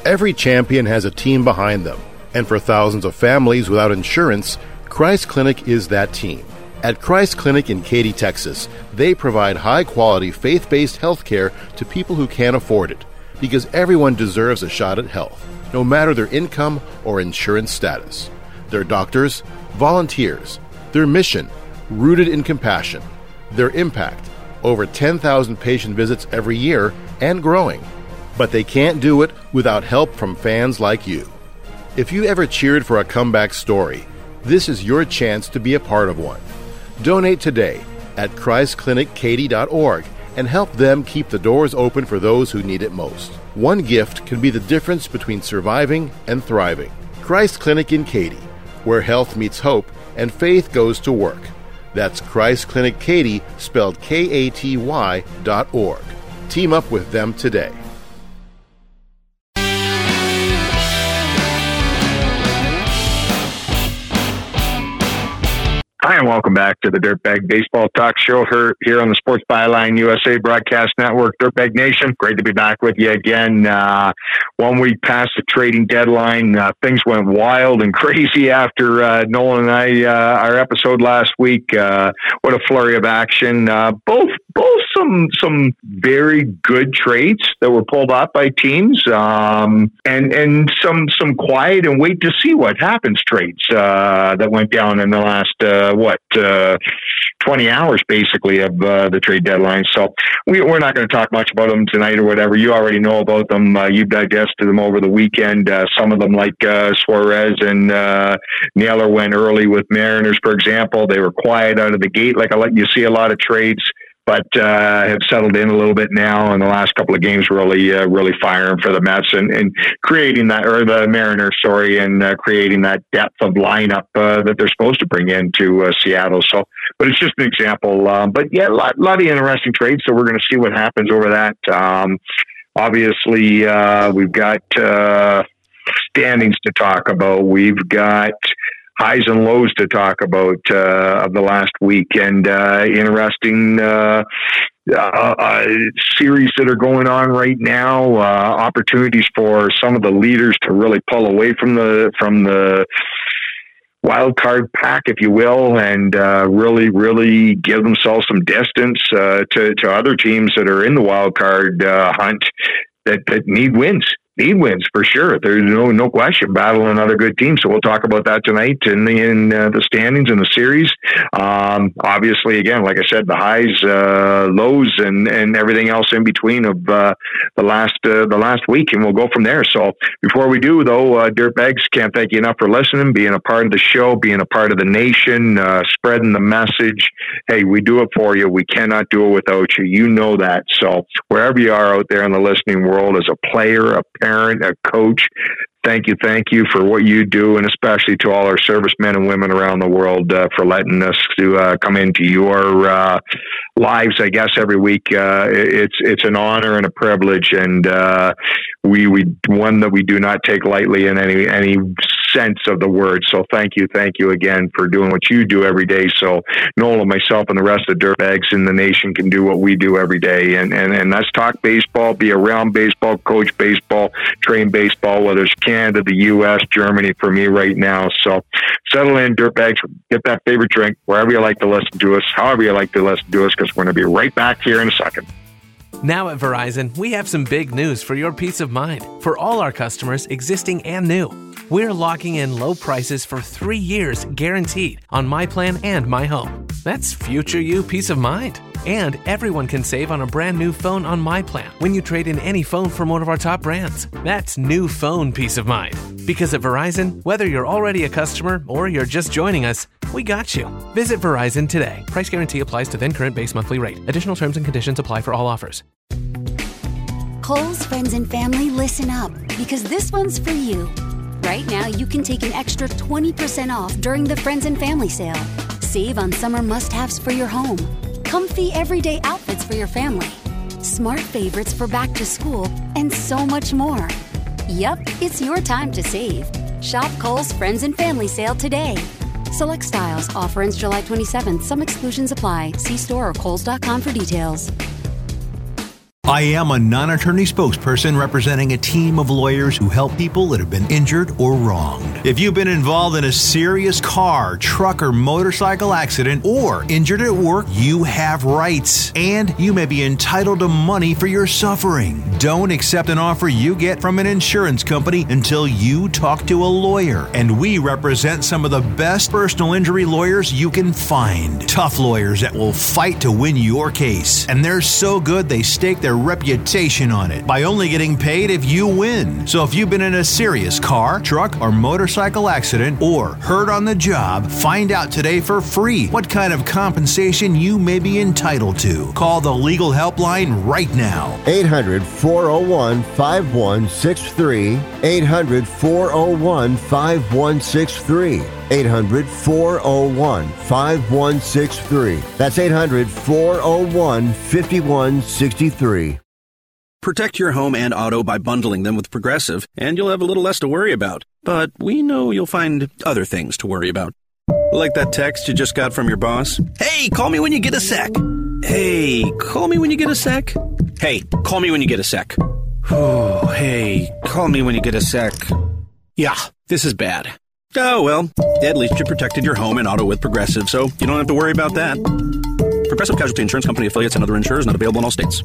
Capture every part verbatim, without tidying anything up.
Every champion has a team behind them, and for thousands of families without insurance, Christ Clinic is that team. At Christ Clinic in Katy, Texas, they provide high-quality, faith-based health care to people who can't afford it, because everyone deserves a shot at health, no matter their income or insurance status. Their doctors, volunteers, their mission, rooted in compassion, their impact, over ten thousand patient visits every year and growing. But they can't do it without help from fans like you. If you ever cheered for a comeback story, this is your chance to be a part of one. Donate today at christ clinic katy dot org and help them keep the doors open for those who need it most. One gift can be the difference between surviving and thriving. Christ Clinic in Katy, where health meets hope and faith goes to work. That's Christ Clinic Katy, spelled K A T Y dot org. Team up with them today. Hi, and welcome back to the Dirtbag Baseball Talk Show here, here on the Sports Byline U S A Broadcast Network. Dirtbag Nation, great to be back with you again. Uh, one week past the trading deadline, uh, things went wild and crazy after uh, Nolan and I, uh, our episode last week. Uh, what a flurry of action. Uh, both both some some very good trades that were pulled off by teams, um, and and some some quiet and wait to see what happens trades uh, that went down in the last uh, what uh, twenty hours basically of uh, the trade deadline. So we, we're not going to talk much about them tonight or whatever. You already know about them. Uh, you've digested them over the weekend. Uh, some of them, like uh, Suarez and uh, Naylor, went early with Mariners, for example. They were quiet out of the gate, like I let you see a lot of trades, but uh, have settled in a little bit now in the last couple of games, really, uh, really firing for the Mets and, and creating that, or the Mariners, sorry, and uh, creating that depth of lineup uh, that they're supposed to bring into uh, Seattle. So, but it's just an example. Uh, but yeah, a lot, lot of interesting trades. So we're going to see what happens over that. Um, obviously, uh, we've got uh, standings to talk about. We've got highs and lows to talk about uh, of the last week, and uh, interesting uh, uh, uh, series that are going on right now. Uh, opportunities for some of the leaders to really pull away from the from the wild card pack, if you will, and uh, really, really give themselves some distance uh, to to other teams that are in the wild card uh, hunt that, that need wins. Need wins for sure. There's no no question. Battling another good team. So we'll talk about that tonight in the in uh, the standings in the series. Um, obviously, again, like I said, the highs, uh, lows, and and everything else in between of uh, the last uh, the last week, and we'll go from there. So before we do, though, uh, Dirtbags, can't thank you enough for listening, being a part of the show, being a part of the nation, uh, spreading the message. Hey, we do it for you. We cannot do it without you. You know that. So wherever you are out there in the listening world, as a player, a parent, a coach, thank you, thank you for what you do, and especially to all our servicemen and women around the world uh, for letting us to uh, come into your uh, lives. I guess every week, uh, it's it's an honor and a privilege, and uh, we we one that we do not take lightly in any any sense of the word. So thank you, thank you again for doing what you do every day. So Nola, myself, and the rest of the Dirtbags in the nation can do what we do every day, and and and that's talk baseball, be around baseball, coach baseball, train baseball, whether it's Canada, the U S, Germany, for me right now. So settle in, Dirtbags, get that favorite drink, wherever you like to listen to us, however you like to listen to us, because we're going to be right back here in a second. Now at Verizon, we have some big news for your peace of mind. For all our customers, existing and new, we're locking in low prices for three years guaranteed on My Plan and My Home. That's future you peace of mind. And everyone can save on a brand new phone on My Plan when you trade in any phone from one of our top brands. That's new phone peace of mind. Because at Verizon, whether you're already a customer or you're just joining us, we got you. Visit Verizon today. Price guarantee applies to then current base monthly rate. Additional terms and conditions apply for all offers. Kohl's friends and family, listen up, because this one's for you. Right now, you can take an extra twenty percent off during the Friends and Family sale. Save on summer must-haves for your home, comfy everyday outfits for your family, smart favorites for back to school, and so much more. Yup, it's your time to save. Shop Kohl's Friends and Family sale today. Select styles. Offer ends July twenty-seventh. Some exclusions apply. See store or kohls dot com for details. I am a non-attorney spokesperson representing a team of lawyers who help people that have been injured or wronged. If you've been involved in a serious car, truck, or motorcycle accident or injured at work, you have rights, and you may be entitled to money for your suffering. Don't accept an offer you get from an insurance company until you talk to a lawyer, and we represent some of the best personal injury lawyers you can find. Tough lawyers that will fight to win your case, and they're so good they stake their reputation on it by only getting paid if you win. So if you've been in a serious car, truck, or motorcycle accident or hurt on the job, find out today for free what kind of compensation you may be entitled to. Call the legal helpline right now. eight hundred, four oh one, five one six three. eight hundred, four oh one, five one six three. eight hundred, four oh one, five one six three. That's eight hundred, four oh one, five one six three. Protect your home and auto by bundling them with Progressive, and you'll have a little less to worry about. But we know you'll find other things to worry about. Like that text you just got from your boss. Hey, call me when you get a sec. Hey, call me when you get a sec. Hey, call me when you get a sec. Oh, hey, call me when you get a sec. Yeah, this is bad. Oh, well, at least you protected your home and auto with Progressive, so you don't have to worry about that. Progressive Casualty Insurance Company affiliates and other insurers not available in all states.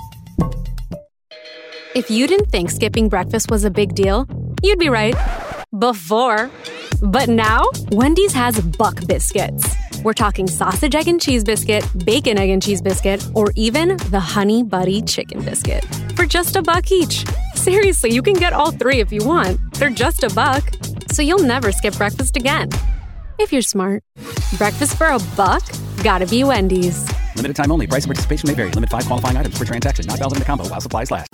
If you didn't think skipping breakfast was a big deal, you'd be right. Before. But now, Wendy's has Buck Biscuits. We're talking sausage, egg, and cheese biscuit, bacon, egg, and cheese biscuit, or even the Honey Buddy Chicken Biscuit. For just a buck each. Seriously, you can get all three if you want. They're just a buck. So you'll never skip breakfast again. If you're smart. Breakfast for a buck? Gotta be Wendy's. Limited time only. Price and participation may vary. Limit five qualifying items per transaction. Not valid in the combo while supplies last.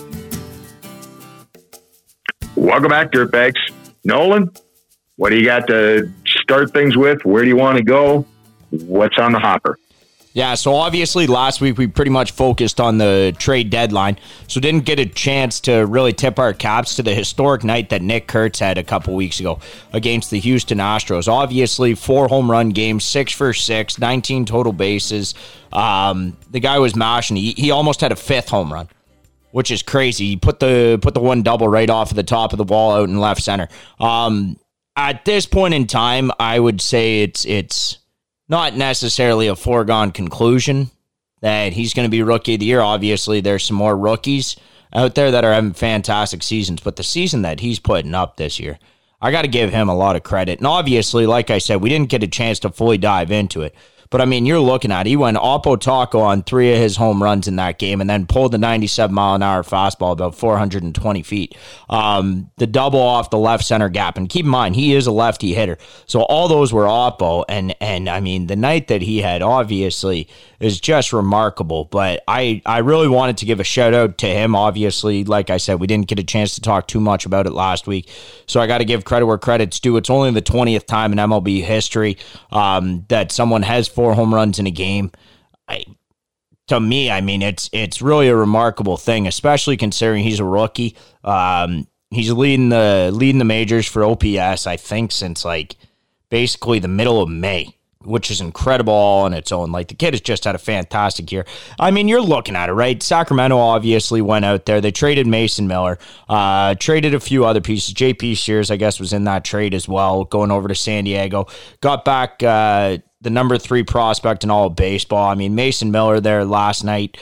Welcome back, Dirtbags. Nolan, what do you got to start things with? Where do you want to go? What's on the hopper? Yeah, so obviously last week we pretty much focused on the trade deadline, so didn't get a chance to really tip our caps to the historic night that Nick Kurtz had a couple weeks ago against the Houston Astros. Obviously, four home run games, six for six, nineteen total bases. Um, the guy was mashing. He, he almost had a fifth home run, which is crazy. He put the put the one double right off of the top of the wall out in left center. Um, at this point in time, I would say it's it's not necessarily a foregone conclusion that he's going to be Rookie of the Year. Obviously, there's some more rookies out there that are having fantastic seasons, but the season that he's putting up this year, I got to give him a lot of credit. And obviously, like I said, we didn't get a chance to fully dive into it. But, I mean, you're looking at it. He went Oppo Taco on three of his home runs in that game and then pulled the ninety-seven mile an hour fastball about four hundred twenty feet. Um, the double off the left center gap. And keep in mind, he is a lefty hitter. So all those were Oppo. And, and I mean, the night that he had, obviously, is just remarkable. But I, I really wanted to give a shout-out to him. Obviously, like I said, we didn't get a chance to talk too much about it last week. So I got to give credit where credit's due. It's only the twentieth time in M L B history um, that someone has four home runs in a game. I, to me, I mean, it's it's really a remarkable thing, especially considering he's a rookie. Um, he's leading the leading the majors for O P S, I think, since like basically the middle of May, which is incredible all on its own. Like, the kid has just had a fantastic year. I mean, you're looking at it, right? Sacramento obviously went out there. They traded Mason Miller, uh, traded a few other pieces. J P Sears, I guess, was in that trade as well, going over to San Diego. Got back uh, the number three prospect in all of baseball. I mean, Mason Miller there last night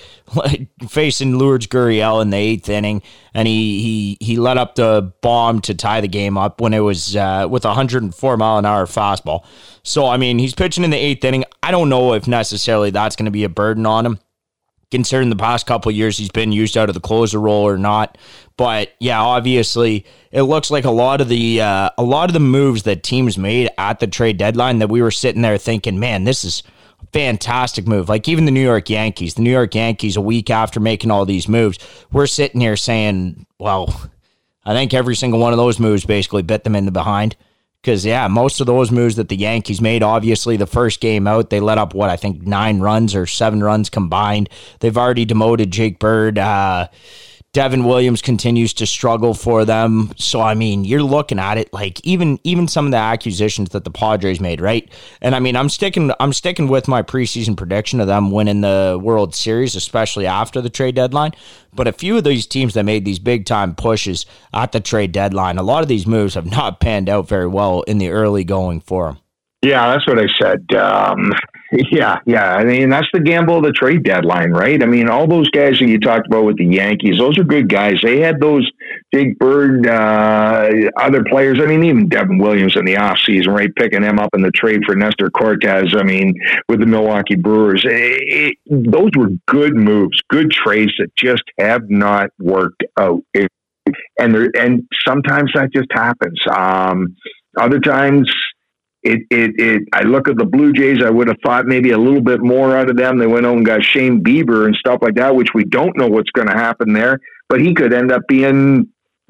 facing Lourdes Gurriel in the eighth inning, and he he he let up the bomb to tie the game up when it was uh, with a one hundred four mile an hour fastball. So, I mean, he's pitching in the eighth inning. I don't know if necessarily that's going to be a burden on him, considering the past couple of years he's been used out of the closer role or not. But yeah, obviously it looks like a lot of the uh, a lot of the moves that teams made at the trade deadline that we were sitting there thinking, man, this is a fantastic move. Like even the New York Yankees, the New York Yankees a week after making all these moves, we're sitting here saying, well, I think every single one of those moves basically bit them in the behind. Because, yeah, most of those moves that the Yankees made, obviously the first game out, they let up, what, I think nine runs or seven runs combined. They've already demoted Jake Bird uh, Devin Williams continues to struggle for them. So, I mean, you're looking at it like even even some of the acquisitions that the Padres made, right? And I mean, I'm sticking I'm sticking with my preseason prediction of them winning the World Series, especially after the trade deadline. But a few of these teams that made these big time pushes at the trade deadline, a lot of these moves have not panned out very well in the early going for them. Yeah, that's what I said. Um, yeah, yeah. I mean, that's the gamble of the trade deadline, right? I mean, all those guys that you talked about with the Yankees, those are good guys. They had those Big Bird, uh, other players. I mean, even Devin Williams in the offseason, right? Picking him up in the trade for Nestor Cortez. I mean, with the Milwaukee Brewers. It, it, those were good moves, good trades that just have not worked out. It, and there, and sometimes that just happens. Um, other times, It, it, it, I look at the Blue Jays, I would have thought maybe a little bit more out of them. They went out and got Shane Bieber and stuff like that, which we don't know what's going to happen there, but he could end up being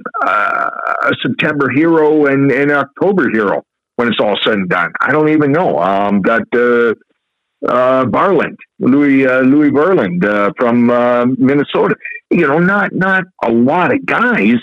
uh, a September hero and an October hero when it's all said and done. I don't even know. Um, got uh, uh, Barland, Louis, uh, Louis Barland uh, from uh, Minnesota. You know, not, not a lot of guys,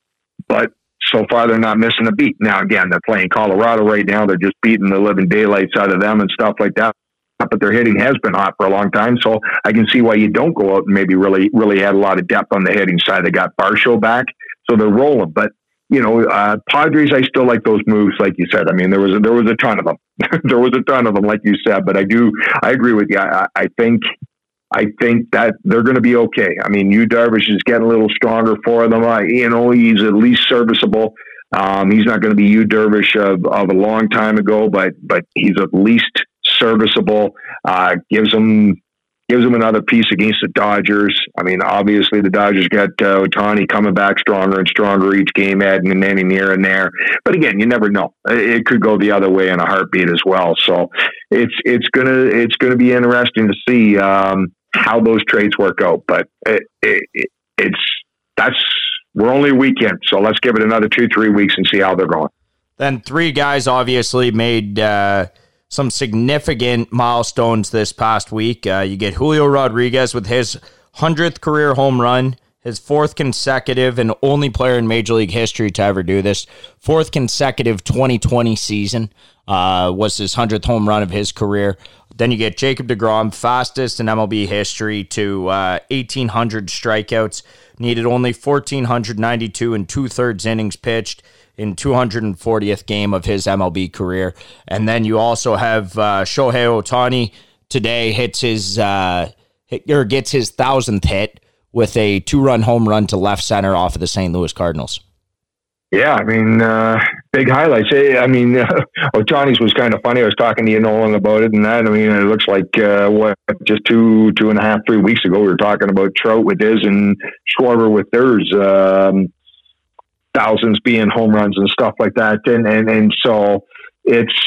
but so far, they're not missing a beat. Now, again, they're playing Colorado right now. They're just beating the living daylights out of them and stuff like that. But their hitting has been hot for a long time, so I can see why you don't go out and maybe really, really add a lot of depth on the hitting side. They got Barshow back, so they're rolling. But you know, uh, Padres, I still like those moves, like you said. I mean, there was a, there was a ton of them. there was a ton of them, like you said. But I do, I agree with you. I, I think. I think that they're going to be okay. I mean, Yu Darvish is getting a little stronger for them. I, you know, he's at least serviceable. Um, he's not going to be Yu Darvish of, of a long time ago, but but he's at least serviceable. Uh, gives them gives them another piece against the Dodgers. I mean, obviously the Dodgers got uh, Ohtani coming back stronger and stronger each game, adding an inning here and there. But again, you never know. It could go the other way in a heartbeat as well. So it's it's gonna it's gonna be interesting to see. Um, how those trades work out, but it, it, it's that's we're only a weekend, so let's give it another two, three weeks and see how they're going. Then three guys obviously made uh, some significant milestones this past week. Uh, you get Julio Rodriguez with his hundredth career home run, his fourth consecutive and only player in Major League history to ever do this. Fourth consecutive twenty twenty season uh, was his hundredth home run of his career. Then you get Jacob deGrom, fastest in M L B history to uh, eighteen hundred strikeouts. Needed only one thousand four hundred ninety-two and two-thirds innings pitched in two hundred fortieth game of his M L B career. And then you also have uh, Shohei Ohtani today hits his uh, hit, or gets his thousandth hit with a two-run home run to left center off of the Saint Louis Cardinals. Yeah, I mean, uh, big highlights. I mean, uh, Ohtani's was kind of funny. I was talking to you, Nolan, about it and that. I mean, it looks like, uh, what, just two, two and a half, three weeks ago, we were talking about Trout with his and Schwarber with theirs, um, thousands being home runs and stuff like that. And, and, and so it's,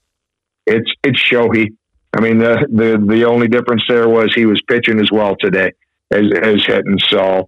it's, it's Shohei. I mean, the, the, the only difference there was he was pitching as well today as, as hitting. So,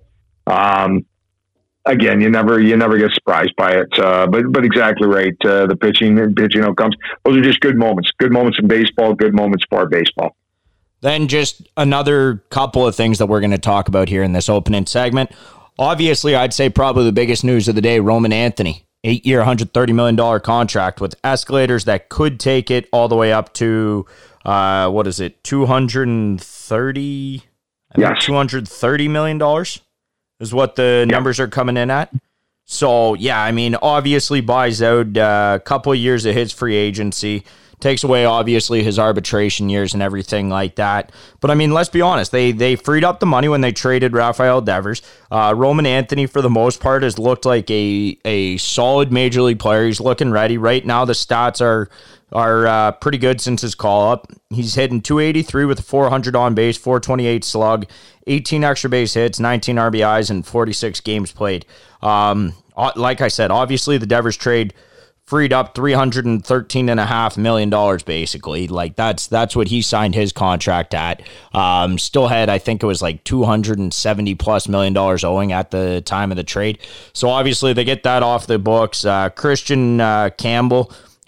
um, Again, you never you never get surprised by it, uh, but but exactly right. Uh, the pitching pitching outcomes; those are just good moments. Good moments in baseball. Good moments for baseball. Then just another couple of things that we're going to talk about here in this opening segment. Obviously, I'd say probably the biggest news of the day: Roman Anthony, eight-year, one hundred thirty million dollars contract with escalators that could take it all the way up to uh, what is it, two hundred thirty? Yes, two hundred thirty million dollars. Is what the numbers yep. are coming in at. So, yeah, I mean, obviously buys out uh, a couple of years of his free agency, takes away, obviously, his arbitration years and everything like that. But, I mean, let's be honest. They they freed up the money when they traded Rafael Devers. Uh, Roman Anthony, for the most part, has looked like a, a solid Major League player. He's looking ready. Right now, the stats are are uh, pretty good since his call-up. He's hitting two eighty-three with a four hundred on base, four twenty-eight slug, eighteen extra base hits, nineteen R B Is, and forty-six games played. Um, like I said, obviously the Devers trade freed up three hundred thirteen point five million dollars basically. Like that's that's what he signed his contract at. Um, still had, I think it was like two hundred seventy plus million dollars owing at the time of the trade. So obviously they get that off the books. Uh, Christian uh, Campbell,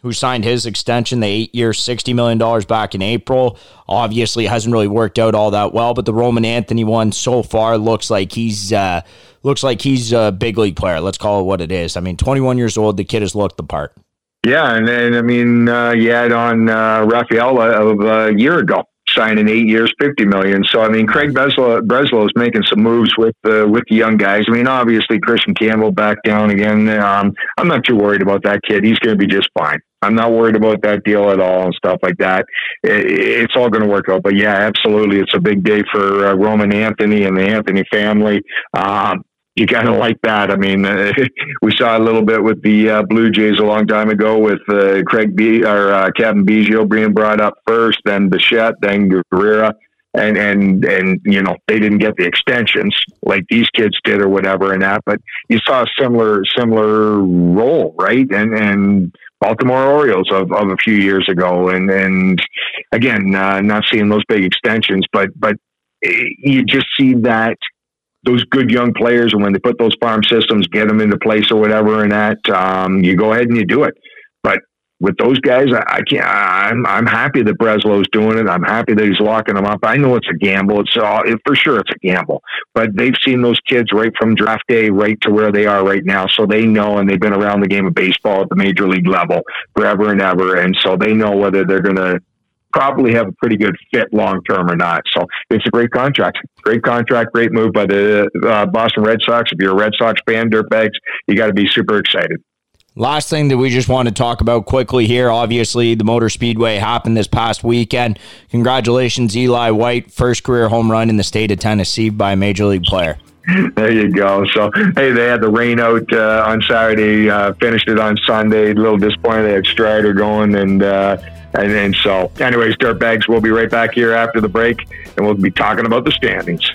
who signed his extension, the eight-year, sixty million dollars back in April. Obviously, hasn't really worked out all that well, but the Roman Anthony one so far looks like he's uh, looks like he's a big league player. Let's call it what it is. I mean, twenty-one years old, the kid has looked the part. Yeah, and then, I mean, uh, you had on uh, Rafael of uh, a year ago, signing eight years, fifty million dollars. So, I mean, Craig Breslow, Breslow is making some moves with uh, with the young guys. I mean, obviously, Christian Campbell back down again. Um, I'm not too worried about that kid. He's going to be just fine. I'm not worried about that deal at all and stuff like that. It, it's all going to work out. But, yeah, absolutely, it's a big day for uh, Roman Anthony and the Anthony family. Um, You kind of like that. I mean, uh, we saw a little bit with the uh, Blue Jays a long time ago with uh, Craig B or uh, Kevin Biggio being brought up first, then Bichette, then Guerrera, and and and you know they didn't get the extensions like these kids did or whatever and that. But you saw a similar similar role, right? And and Baltimore Orioles of, of a few years ago, and and again, uh, not seeing those big extensions, but but you just see that. Those good young players, and when they put those farm systems, get them into place or whatever, and that um, you go ahead and you do it. But with those guys, I, I can't. I'm I'm happy that Breslow's doing it. I'm happy that he's locking them up. I know it's a gamble. It's all, it, for sure it's a gamble. But they've seen those kids right from draft day right to where they are right now, so they know, and they've been around the game of baseball at the major league level forever and ever, and so they know whether they're going to probably have a pretty good fit long term or not. So it's a great contract. Great contract, great move by the uh, Boston Red Sox. If you're a Red Sox fan, dirtbags, you got to be super excited. Last thing that we just want to talk about quickly here, obviously the Motor Speedway happened this past weekend. Congratulations, Eli White, first career home run in the state of Tennessee by a major league player. There you go. So, hey, they had the rain out uh, on Saturday, uh, finished it on Sunday. A little disappointed they had Strider going, and uh, and, and so, anyways, dirtbags, we'll be right back here after the break, and we'll be talking about the standings.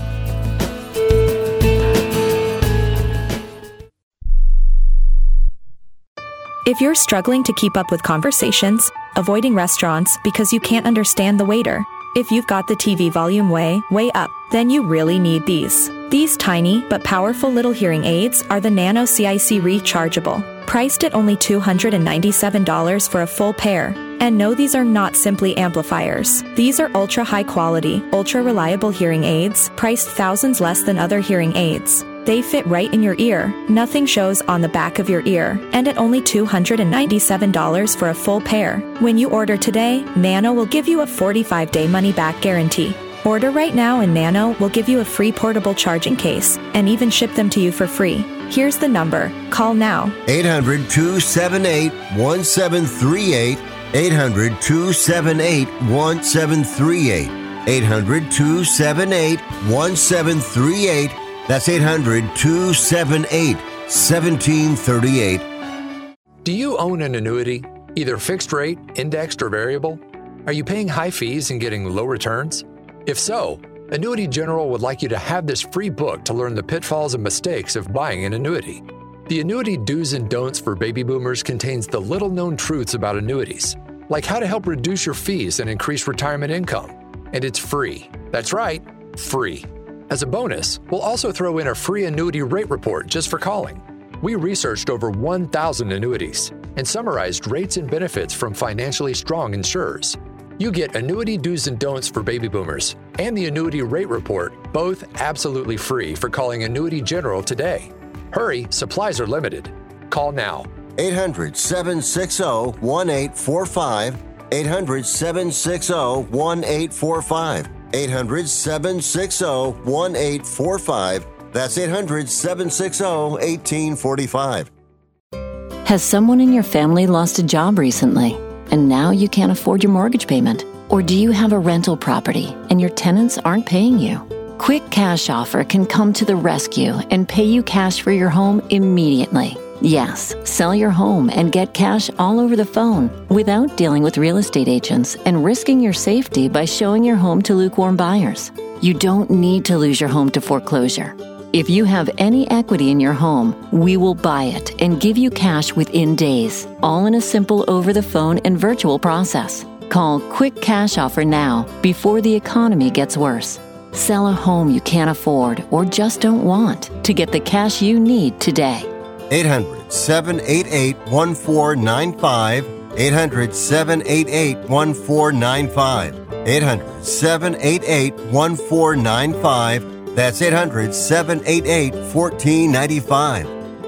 If you're struggling to keep up with conversations, avoiding restaurants because you can't understand the waiter, if you've got the T V volume way, way up, then you really need these. These tiny but powerful little hearing aids are the Nano C I C Rechargeable, priced at only two hundred ninety-seven dollars for a full pair. And no, these are not simply amplifiers. These are ultra high quality, ultra reliable hearing aids, priced thousands less than other hearing aids. They fit right in your ear, nothing shows on the back of your ear, and at only two hundred ninety-seven dollars for a full pair. When you order today, Nano will give you a forty-five day money-back guarantee. Order right now and Nano will give you a free portable charging case and even ship them to you for free. Here's the number. Call now. eight hundred, two seven eight, one seven three eight. eight hundred, two seven eight, one seven three eight. eight hundred, two seven eight, one seven three eight. That's eight hundred, two seven eight, one seven three eight. Do you own an annuity, either fixed rate, indexed, or variable? Are you paying high fees and getting low returns? If so, Annuity General would like you to have this free book to learn the pitfalls and mistakes of buying an annuity. The Annuity Do's and Don'ts for Baby Boomers contains the little-known truths about annuities, like how to help reduce your fees and increase retirement income. And it's free. That's right, free. As a bonus, we'll also throw in a free annuity rate report just for calling. We researched over one thousand annuities and summarized rates and benefits from financially strong insurers. You get Annuity Do's and Don'ts for Baby Boomers and the Annuity Rate Report, both absolutely free for calling Annuity General today. Hurry, supplies are limited. Call now. eight hundred, seven six zero, one eight four five. eight hundred, seven six zero, one eight four five. eight hundred, seven six zero, one eight four five. That's eight hundred, seven six zero, one eight four five. Has someone in your family lost a job recently, and now you can't afford your mortgage payment? Or do you have a rental property and your tenants aren't paying you? Quick Cash Offer can come to the rescue and pay you cash for your home immediately. Yes, sell your home and get cash all over the phone without dealing with real estate agents and risking your safety by showing your home to lukewarm buyers. You don't need to lose your home to foreclosure. If you have any equity in your home, we will buy it and give you cash within days, all in a simple over-the-phone and virtual process. Call Quick Cash Offer now before the economy gets worse. Sell a home you can't afford or just don't want to get the cash you need today. eight hundred, seven eight eight, one four nine five. eight hundred, seven eight eight, one four nine five. eight hundred, seven eight eight, one four nine five. That's eight hundred, seven eight eight, one four nine five.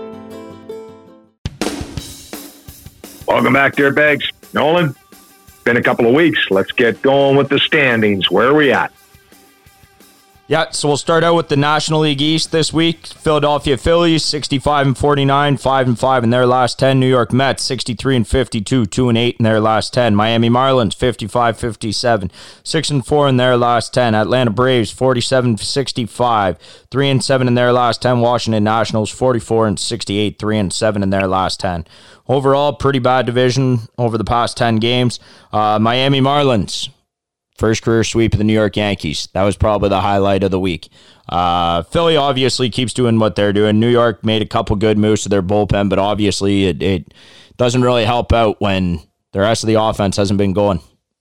Welcome back, Dirtbags. Nolan, been a couple of weeks. Let's get going with the standings. Where are we at? Yeah, so we'll start out with the National League East this week. Philadelphia Phillies, sixty-five and forty-nine, five and five in their last ten. New York Mets, sixty-three and fifty-two, two and eight in their last ten. Miami Marlins, fifty-five fifty-seven, six and four in their last ten. Atlanta Braves, forty-seven sixty-five, three and seven in their last ten. Washington Nationals, forty-four and sixty-eight, three and seven in their last ten. Overall, pretty bad division over the past ten games. Uh, Miami Marlins, first career sweep of the New York Yankees. That was probably the highlight of the week. Uh, Philly obviously keeps doing what they're doing. New York made a couple good moves to their bullpen, but obviously it, it doesn't really help out when the rest of the offense hasn't been going.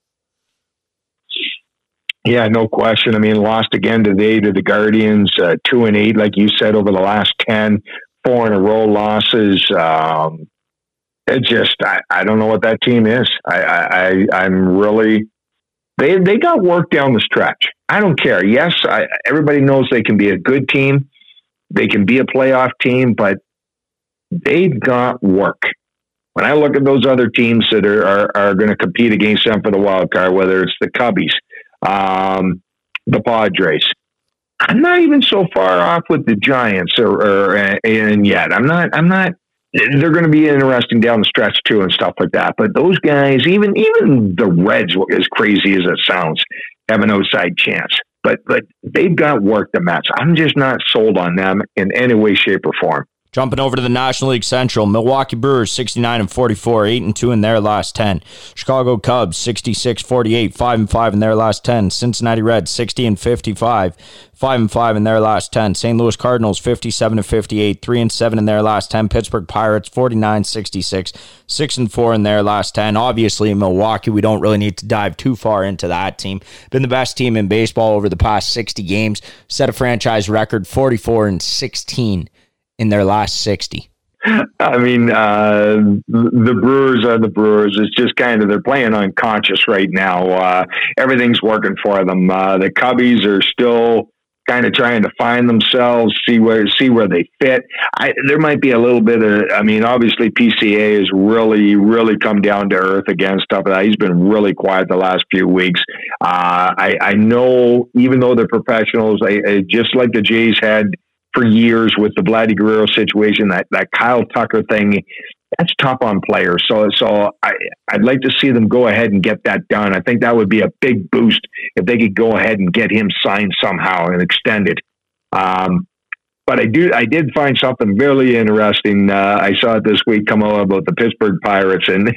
Yeah, no question. I mean, lost again today to the Guardians, uh, two and eight, like you said, over the last ten, four in a row losses. Um, it just, I, I don't know what that team is. I, I, I'm really... They they got work down the stretch. I don't care. Yes, I, everybody knows they can be a good team. They can be a playoff team, but they've got work. When I look at those other teams that are are, are going to compete against them for the wild card, whether it's the Cubbies, um, the Padres, I'm not even so far off with the Giants or, or and yet. I'm not. I'm not. They're going to be interesting down the stretch too and stuff like that. But those guys, even even the Reds, as crazy as it sounds, have an outside chance. But but they've got work, the Mets. I'm just not sold on them in any way, shape, or form. Jumping over to the National League Central, Milwaukee Brewers, sixty-nine and forty-four, eight and two in their last ten. Chicago Cubs, sixty-six forty-eight, five and five in their last ten. Cincinnati Reds, sixty and fifty-five, five and five in their last ten. Saint Louis Cardinals, fifty-seven and fifty-eight, three and seven in their last ten. Pittsburgh Pirates, forty-nine sixty-six, six and four in their last ten. Obviously, in Milwaukee, we don't really need to dive too far into that team. Been the best team in baseball over the past sixty games. Set a franchise record, forty-four and sixteen. In their last sixty. I mean, uh, the Brewers are the Brewers. It's just kind of, they're playing unconscious right now. Uh, everything's working for them. Uh, the Cubbies are still kind of trying to find themselves, see where see where they fit. I, there might be a little bit of, I mean, obviously P C A has really, really come down to earth again, stuff like that. He's been really quiet the last few weeks. Uh, I, I know, even though they're professionals, I, I, just like the Jays had for years with the Vladdy Guerrero situation, that, that Kyle Tucker thing, that's tough on players. So, so I, I'd like to see them go ahead and get that done. I think that would be a big boost if they could go ahead and get him signed somehow and extended. Um, but I do, I did find something really interesting. Uh, I saw it this week come out about the Pittsburgh Pirates, and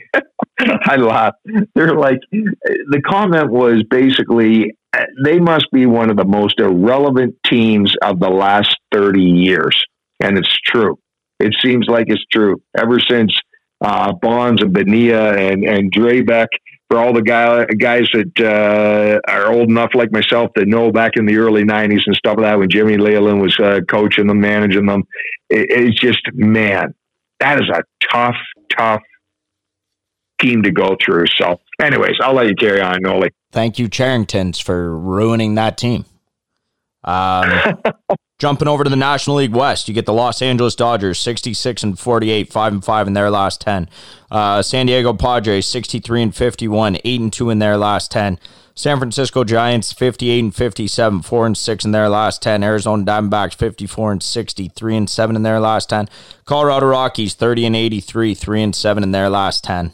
I laughed. They're like, the comment was basically, they must be one of the most irrelevant teams of the last thirty years. And it's true. It seems like it's true. Ever since uh, Bonds and Bonilla and, and Drabek, for all the guy, guys that uh, are old enough like myself that know back in the early nineties and stuff like that, when Jimmy Leyland was uh, coaching them, managing them, it, it's just, man, that is a tough, tough team to go through. So anyways, I'll let you carry on, Noli. Thank you, Charringtons, for ruining that team. Um, jumping over to the National League West, you get the Los Angeles Dodgers, sixty-six and forty-eight, five and five in their last ten. Uh, San Diego Padres, sixty-three and fifty-one, eight and two in their last ten. San Francisco Giants, fifty-eight and fifty-seven, four and six in their last ten. Arizona Diamondbacks, fifty-four and sixty, three and seven in their last ten. Colorado Rockies, thirty and eighty-three, three and seven in their last ten.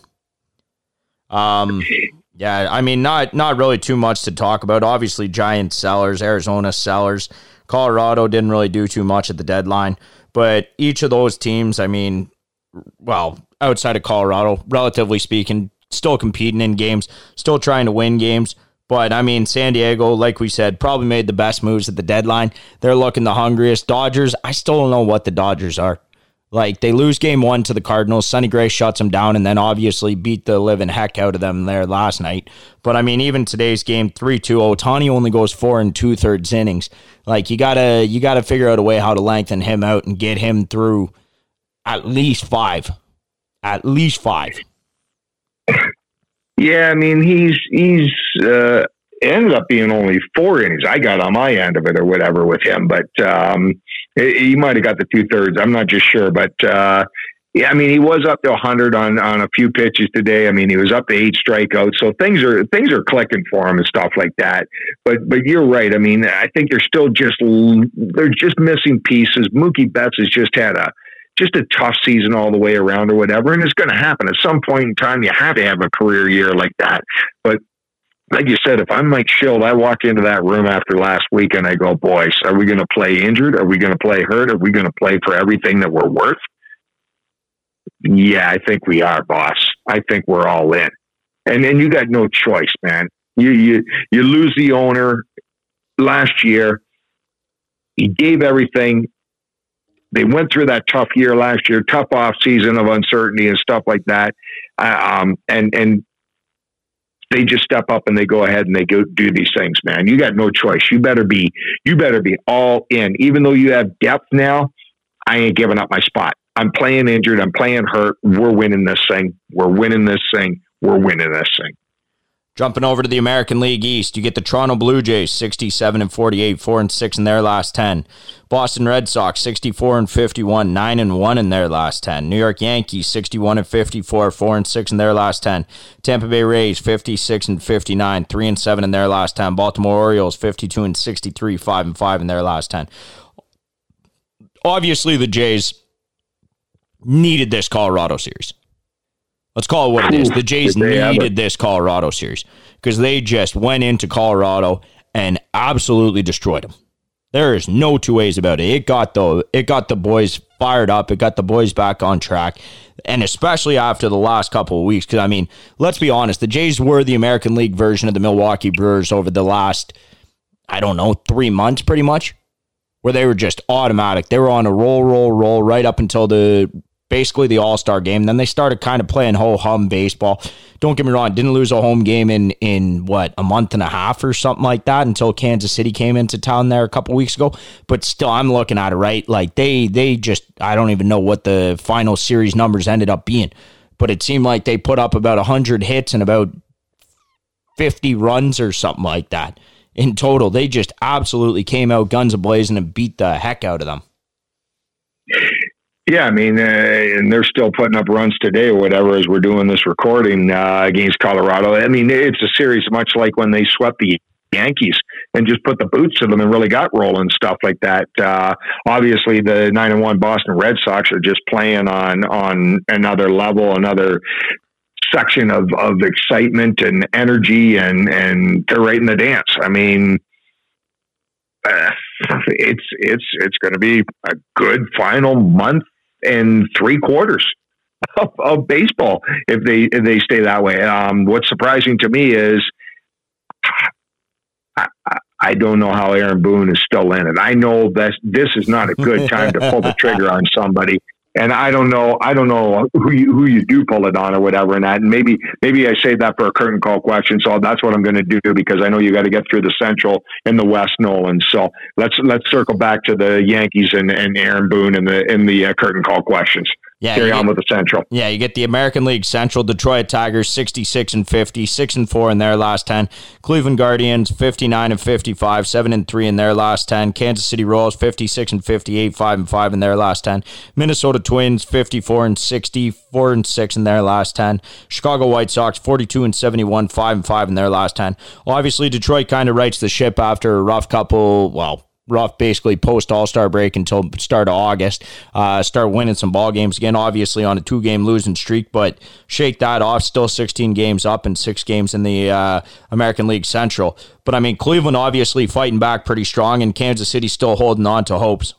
Um, yeah, I mean, not not really too much to talk about. Obviously, Giants sellers, Arizona sellers. Colorado didn't really do too much at the deadline. But each of those teams, I mean, well, outside of Colorado, relatively speaking, still competing in games, still trying to win games. But, I mean, San Diego, like we said, probably made the best moves at the deadline. They're looking the hungriest. Dodgers, I still don't know what the Dodgers are. Like, they lose game one to the Cardinals. Sonny Gray shuts them down and then obviously beat the living heck out of them there last night. But, I mean, even today's game, three two, Ohtani only goes four and two-thirds innings. Like, you gotta you gotta figure out a way how to lengthen him out and get him through at least five. At least five. Yeah, I mean, he's he's uh, ended up being only four innings. I got on my end of it or whatever with him, but um, he might have got the two thirds. I'm not just sure, but uh, yeah, I mean, he was up to one hundred on, on a few pitches today. I mean, he was up to eight strikeouts, so things are things are clicking for him and stuff like that. But but you're right. I mean, I think they're still just they're just missing pieces. Mookie Betts has just had a just a tough season all the way around or whatever, and it's going to happen at some point in time. You have to have a career year like that. But like you said, if I'm Mike Schild, I walk into that room after last week and I go, boys, are we going to play injured? Are we going to play hurt? Are we going to play for everything that we're worth? Yeah, I think we are, boss. I think we're all in. And then you got no choice, man. You you you lose the owner last year. He gave everything. They went through that tough year last year, tough off season of uncertainty and stuff like that. Uh, um, and and they just step up and they go ahead and they go do these things, man. You got no choice. You better be you better be all in. Even though you have depth now, I ain't giving up my spot. I'm playing injured. I'm playing hurt. We're winning this thing. We're winning this thing. We're winning this thing. Jumping over to the American League East, you get the Toronto Blue Jays, sixty-seven and forty-eight, four and six in their last ten. Boston Red Sox, sixty-four and fifty-one, nine and one in their last ten. New York Yankees, sixty-one and fifty-four, four and six in their last ten. Tampa Bay Rays, fifty-six and fifty-nine, three and seven in their last ten. Baltimore Orioles, fifty-two and sixty-three, five and five in their last ten. Obviously, the Jays needed this Colorado series. Let's call it what it is. The Jays needed this Colorado series because they just went into Colorado and absolutely destroyed them. There is no two ways about it. It got the it got the boys fired up. It got the boys back on track, and especially after the last couple of weeks. Because I mean, let's be honest, the Jays were the American League version of the Milwaukee Brewers over the last, I don't know, three months, pretty much, where they were just automatic. They were on a roll, roll, roll right up until the. Basically the All-Star game. Then they started kind of playing ho-hum baseball. Don't get me wrong, didn't lose a home game in, in what, a month and a half or something like that until Kansas City came into town there a couple weeks ago. But still, I'm looking at it, right? Like, they they just, I don't even know what the final series numbers ended up being. But it seemed like they put up about one hundred hits and about fifty runs or something like that. In total, they just absolutely came out guns a-blazing and beat the heck out of them. Yeah, I mean, uh, and they're still putting up runs today or whatever as we're doing this recording uh, against Colorado. I mean, it's a series much like when they swept the Yankees and just put the boots to them and really got rolling, stuff like that. Uh, obviously, the nine and one Boston Red Sox are just playing on on another level, another section of, of excitement and energy, and, and they're right in the dance. I mean, uh, it's it's it's going to be a good final month and three quarters of, of baseball if they if they stay that way. Um, what's surprising to me is I, I don't know how Aaron Boone is still in it. I know that this is not a good time to pull the trigger on somebody. And I don't know, I don't know who you, who you do pull it on or whatever. And that, and maybe, maybe I save that for a curtain call question. So that's what I'm going to do, because I know you got to get through the Central and the West, Nolan. So let's, let's circle back to the Yankees and, and Aaron Boone in the, in the uh, curtain call questions. Yeah, Carry on get, with the Central. Yeah, you get the American League Central. Detroit Tigers sixty-six and fifty, six and four in their last ten. Cleveland Guardians fifty-nine and fifty-five, seven and three in their last ten. Kansas City Royals fifty-six and fifty-eight, five and five in their last ten. Minnesota Twins fifty-four and sixty, four and six in their last ten. Chicago White Sox forty-two and seventy-one, five and five in their last ten. Obviously, Detroit kind of rights the ship after a rough couple, well, rough basically post All-Star break until start of August. Uh, start winning some ball games again, obviously on a two-game losing streak, but shake that off. Still sixteen games up and six games in the uh, American League Central. But I mean, Cleveland obviously fighting back pretty strong, and Kansas City still holding on to hopes.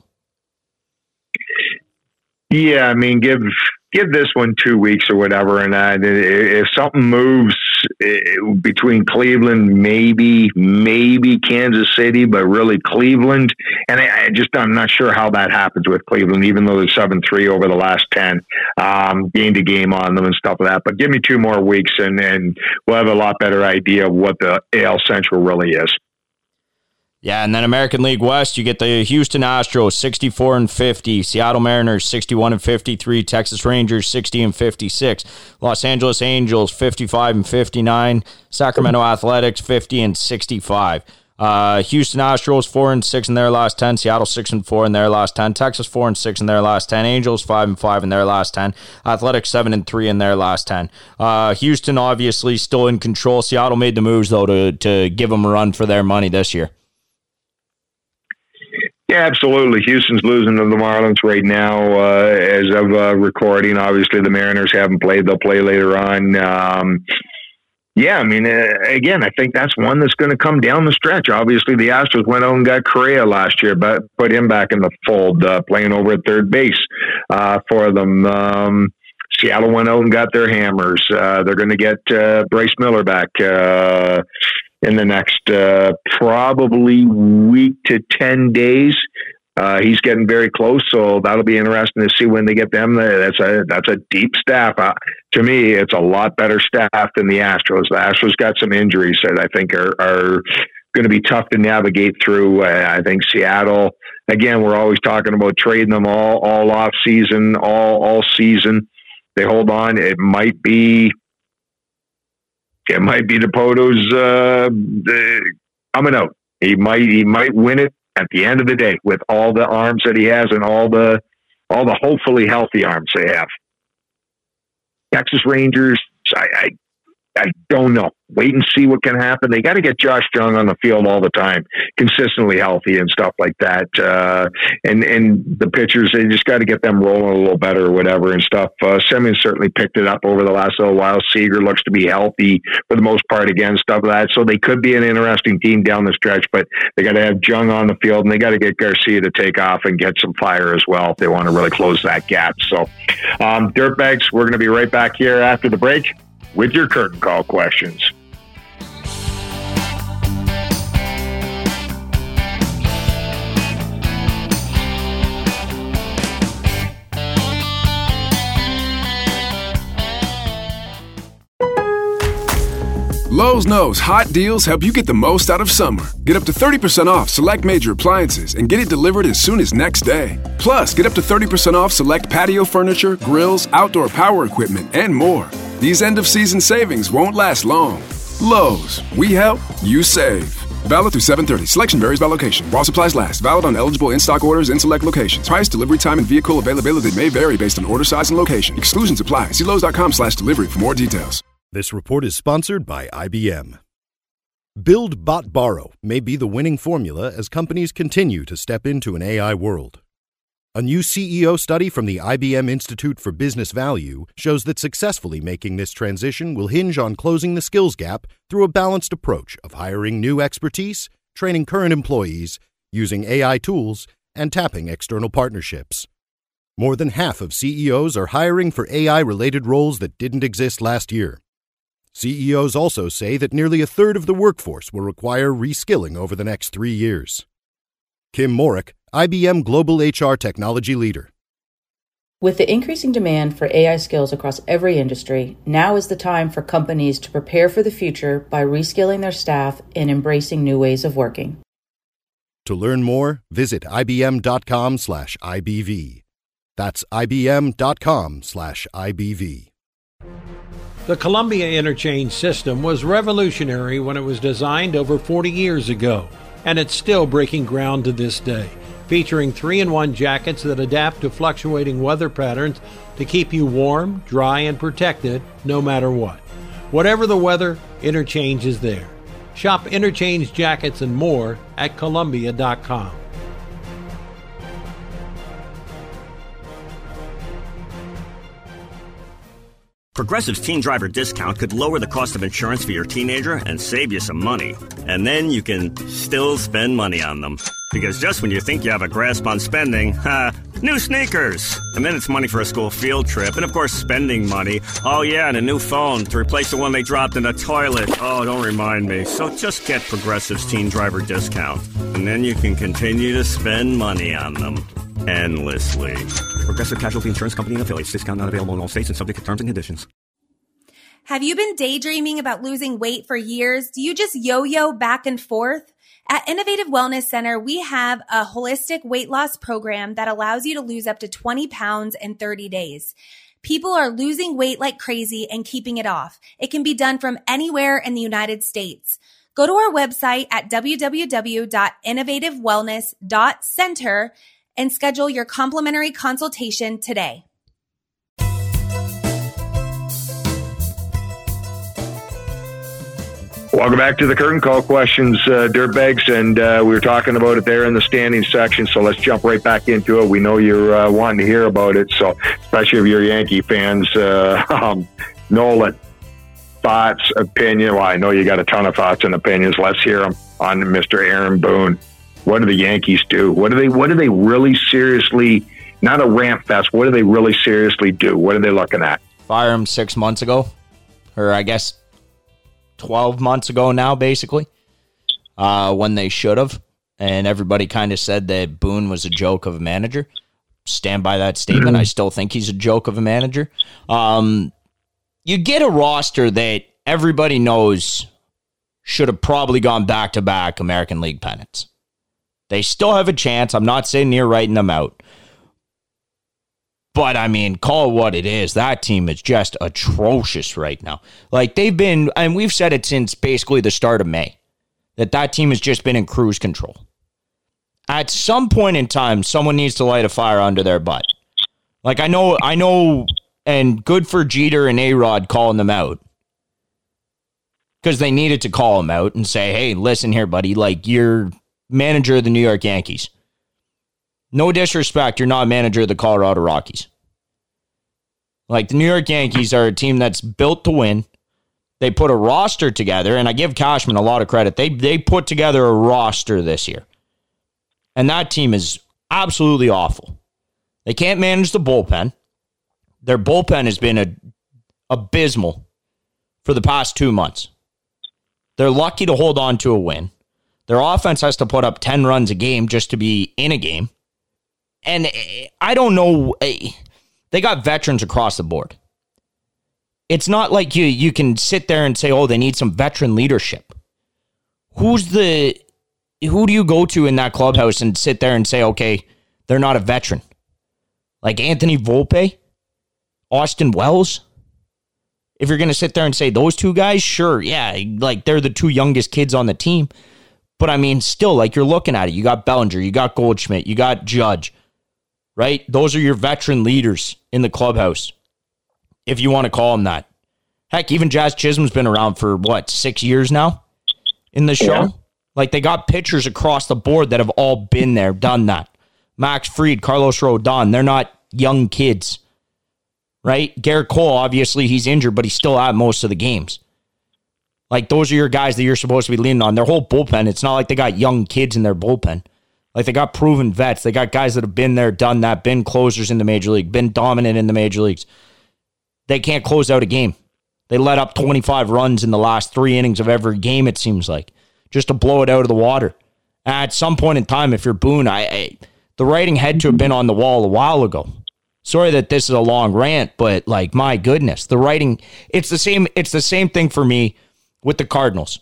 Yeah, I mean, give give this one two weeks or whatever, and uh, if something moves between Cleveland, maybe maybe Kansas City, but really Cleveland, and I, I just I'm not sure how that happens with Cleveland, even though they're seven three over the last ten, um, gained a game on them and stuff like that. But give me two more weeks, and and we'll have a lot better idea of what the A L Central really is. Yeah, and then American League West, you get the Houston Astros sixty-four and fifty, Seattle Mariners sixty-one and fifty-three, Texas Rangers sixty and fifty-six, Los Angeles Angels fifty-five and fifty-nine, Sacramento Athletics fifty and sixty-five. Uh, Houston Astros four and six in their last ten, Seattle six and four in their last ten, Texas four and six in their last ten, Angels five and five in their last ten, Athletics seven and three in their last ten. Uh, Houston obviously still in control. Seattle made the moves though to to give them a run for their money this year. Yeah, absolutely. Houston's losing to the Marlins right now uh, as of uh, recording. Obviously, the Mariners haven't played. They'll play later on. Um, yeah, I mean, uh, again, I think that's one that's going to come down the stretch. Obviously, the Astros went out and got Correa last year, but put him back in the fold, uh, playing over at third base uh, for them. Um, Seattle went out and got their hammers. Uh, they're going to get uh, Bryce Miller back uh in the next uh, probably week to ten days. Uh, he's getting very close, so that'll be interesting to see when they get them. That's a that's a deep staff. Uh, to me, it's a lot better staff than the Astros. The Astros got some injuries that I think are, are going to be tough to navigate through. Uh, I think Seattle, again, we're always talking about trading them all, all off season, all, all season. They hold on. It might be It might be DePoto's uh, coming out. He might he might win it at the end of the day with all the arms that he has and all the all the hopefully healthy arms they have. Texas Rangers, I, I I don't know. Wait and see what can happen. They got to get Josh Jung on the field all the time, consistently healthy and stuff like that. Uh, and and the pitchers, they just got to get them rolling a little better or whatever and stuff. Uh, Semyon certainly picked it up over the last little while. Seager looks to be healthy for the most part again, stuff like that. So they could be an interesting team down the stretch, but they got to have Jung on the field and they got to get Garcia to take off and get some fire as well if they want to really close that gap. So, um, Dirtbags, we're going to be right back here after the break with your curtain call questions. Lowe's knows hot deals help you get the most out of summer. Get up to thirty percent off select major appliances and get it delivered as soon as next day. Plus, get up to thirty percent off select patio furniture, grills, outdoor power equipment, and more. These end-of-season savings won't last long. Lowe's, we help, you save. Valid through seven thirty. Selection varies by location. While supplies last. Valid on eligible in-stock orders in select locations. Price, delivery time, and vehicle availability may vary based on order size and location. Exclusions apply. See Lowe's.com slash delivery for more details. This report is sponsored by I B M. Build, Bot, Borrow may be the winning formula as companies continue to step into an A I world. A new C E O study from the I B M Institute for Business Value shows that successfully making this transition will hinge on closing the skills gap through a balanced approach of hiring new expertise, training current employees, using A I tools, and tapping external partnerships. More than half of C E Os are hiring for A I-related roles that didn't exist last year. C E Os also say that nearly a third of the workforce will require reskilling over the next three years. Kim Morick, I B M Global H R Technology Leader. With the increasing demand for A I skills across every industry, now is the time for companies to prepare for the future by reskilling their staff and embracing new ways of working. To learn more, visit ibm.com slash IBV. That's ibm.com slash IBV. The Columbia Interchange system was revolutionary when it was designed over forty years ago, and it's still breaking ground to this day, featuring three in one jackets that adapt to fluctuating weather patterns to keep you warm, dry, and protected no matter what. Whatever the weather, Interchange is there. Shop Interchange jackets and more at Columbia dot com. Progressive's Teen Driver discount could lower the cost of insurance for your teenager and save you some money. And then you can still spend money on them. Because just when you think you have a grasp on spending, ha, new sneakers! And then it's money for a school field trip, and of course spending money. Oh yeah, and a new phone to replace the one they dropped in the toilet. Oh, don't remind me. So just get Progressive's Teen Driver discount. And then you can continue to spend money on them. Endlessly. Progressive Casualty Insurance Company and affiliates. Discount not available in all states and subject to terms and conditions. Have you been daydreaming about losing weight for years? Do you just yo-yo back and forth? At Innovative Wellness Center, we have a holistic weight loss program that allows you to lose up to twenty pounds in thirty days. People are losing weight like crazy and keeping it off. It can be done from anywhere in the United States. Go to our website at w w w dot innovative wellness dot center and schedule your complimentary consultation today. Welcome back to the Curtain Call Questions, uh, Dirtbags, and uh, we were talking about it there in the standing section, so let's jump right back into it. We know you're uh, wanting to hear about it, so especially if you're Yankee fans. Uh, um, Nolan, thoughts, opinion? Well, I know you got a ton of thoughts and opinions. Let's hear them on Mister Aaron Boone. What do the Yankees do? What do they? What do they really seriously? Not a rant fest. What do they really seriously do? What are they looking at? Fire him six months ago, or I guess twelve months ago now, basically, uh, when they should have. And everybody kind of said that Boone was a joke of a manager. Stand by that statement. I still think he's a joke of a manager. Um, you get a roster that everybody knows should have probably gone back-to-back American League pennants. They still have a chance. I'm not sitting here writing them out. But, I mean, call it what it is. That team is just atrocious right now. Like, they've been, and we've said it since basically the start of May, that that team has just been in cruise control. At some point in time, someone needs to light a fire under their butt. Like, I know, I know, and good for Jeter and A-Rod calling them out. Because they needed to call them out and say, hey, listen here, buddy, like, you're manager of the New York Yankees. No disrespect, you're not manager of the Colorado Rockies. Like, the New York Yankees are a team that's built to win. They put a roster together, and I give Cashman a lot of credit. They they put together a roster this year. And that team is absolutely awful. They can't manage the bullpen. Their bullpen has been a, abysmal for the past two months. They're lucky to hold on to a win. Their offense has to put up ten runs a game just to be in a game. And I don't know, they got veterans across the board. It's not like you you can sit there and say, oh, they need some veteran leadership. Who's the, who do you go to in that clubhouse and sit there and say, okay, they're not a veteran? Like Anthony Volpe? Austin Wells? If you're going to sit there and say those two guys, sure, yeah, like they're the two youngest kids on the team. But I mean, still, like you're looking at it. You got Bellinger, you got Goldschmidt, you got Judge. Right? Those are your veteran leaders in the clubhouse, if you want to call them that. Heck, even Jazz Chisholm's been around for, what, six years now in the show? Yeah. Like, they got pitchers across the board that have all been there, done that. Max Fried, Carlos Rodon, they're not young kids. Right? Garrett Cole, obviously, he's injured, but he's still at most of the games. Like, those are your guys that you're supposed to be leaning on. Their whole bullpen, it's not like they got young kids in their bullpen. Like, they got proven vets. They got guys that have been there, done that, been closers in the major league, been dominant in the major leagues. They can't close out a game. They let up twenty-five runs in the last three innings of every game, it seems like, just to blow it out of the water. At some point in time, if you're Boone, I, I the writing had to have been on the wall a while ago. Sorry that this is a long rant, but, like, my goodness, the writing, it's the same, it's the same thing for me with the Cardinals.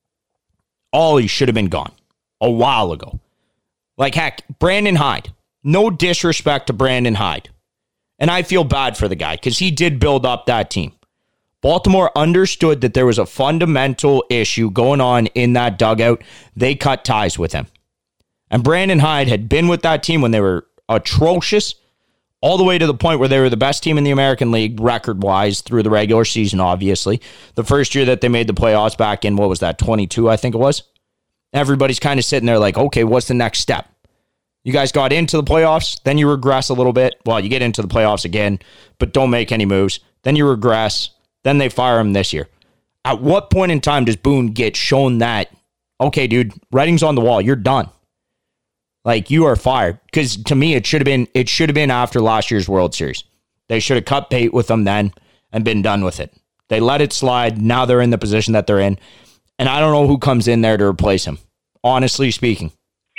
Ollie should have been gone a while ago. Like, heck, Brandon Hyde. No disrespect to Brandon Hyde. And I feel bad for the guy because he did build up that team. Baltimore understood that there was a fundamental issue going on in that dugout. They cut ties with him. And Brandon Hyde had been with that team when they were atrocious, all the way to the point where they were the best team in the American League record-wise through the regular season, obviously. The first year that they made the playoffs back in, what was that, twenty-two, I think it was? Everybody's kind of sitting there like, okay, what's the next step? You guys got into the playoffs, then you regress a little bit. Well, you get into the playoffs again, but don't make any moves. Then you regress. Then they fire him this year. At what point in time does Boone get shown that, okay, dude, writing's on the wall, you're done? Like, you are fired. Because to me, it should have been it should have been after last year's World Series. They should have cut bait with them then and been done with it. They let it slide. Now they're in the position that they're in. And I don't know who comes in there to replace him, honestly speaking.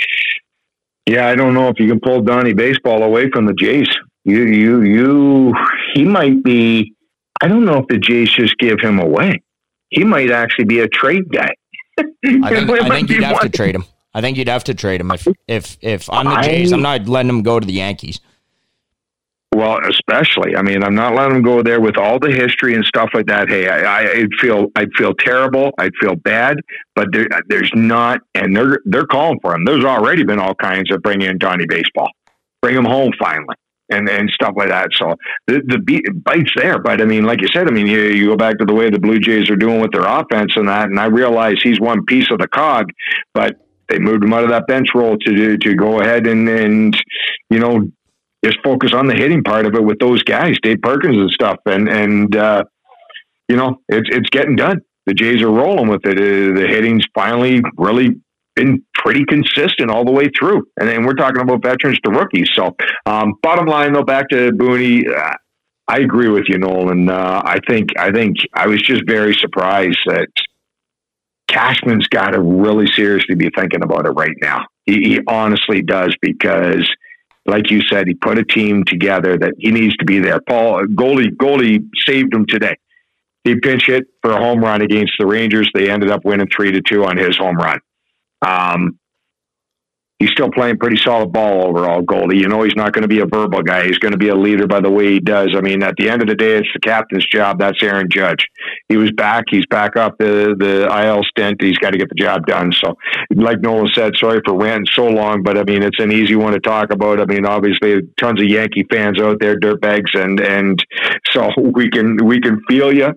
Yeah, I don't know if you can pull Donnie Baseball away from the Jays. You, you, you, he might be, I don't know if the Jays just give him away. He might actually be a trade guy. I think, I think you'd have one. to trade him. I think you'd have to trade him if if if I'm the Jays. I'm not letting him go to the Yankees. Well, especially, I mean, I'm not letting him go there with all the history and stuff like that. Hey, I, I'd feel, I'd feel terrible. I'd feel bad, but there, there's not, and they're they're calling for him. There's already been all kinds of bringing in Donnie Baseball, bring him home finally, and and stuff like that. So the the beat, bite's there, but I mean, like you said, I mean, you, you go back to the way the Blue Jays are doing with their offense and that, and I realize he's one piece of the cog, but they moved him out of that bench role to do, to go ahead and and you know. just focus on the hitting part of it with those guys, Dave Perkins and stuff. And, and, uh, you know, it's, it's getting done. The Jays are rolling with it. Uh, the hitting's finally really been pretty consistent all the way through. And then we're talking about veterans to rookies. So, um, bottom line though, back to Booney, uh, I agree with you, Nolan. Uh, I think, I think I was just very surprised that Cashman's got to really seriously be thinking about it right now. He, he honestly does, because like you said, he put a team together that he needs to be there. Paul Goldie Goldie saved him today. He pinch hit for a home run against the Rangers. They ended up winning three to two on his home run. Um, he's still playing pretty solid ball overall, Goldie. You know, he's not going to be a verbal guy. He's going to be a leader by the way he does. I mean, at the end of the day, it's the captain's job. That's Aaron Judge. He was back. He's back off the, the I L stint. He's got to get the job done. So like Nolan said, sorry for ranting so long, but I mean, it's an easy one to talk about. I mean, obviously tons of Yankee fans out there, dirtbags. And, and so we can, we can feel you.